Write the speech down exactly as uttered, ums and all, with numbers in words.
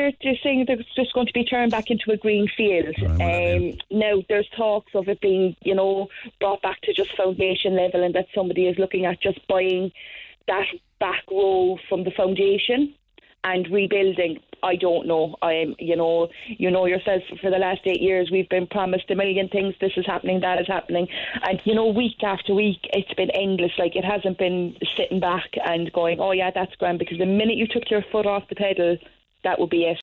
they're, they're saying that it's just going to be turned back into a green field. Right, well, um, now, there's talks of it being, you know, brought back to just foundation level, and that somebody is looking at just buying that back row from the foundation and rebuilding. I don't know. I'm, you know, you know yourself, for the last eight years we've been promised a million things. This is happening, that is happening, and you know, week after week it's been endless. Like, it hasn't been sitting back and going, oh yeah, that's grand, because the minute you took your foot off the pedal, that would be it.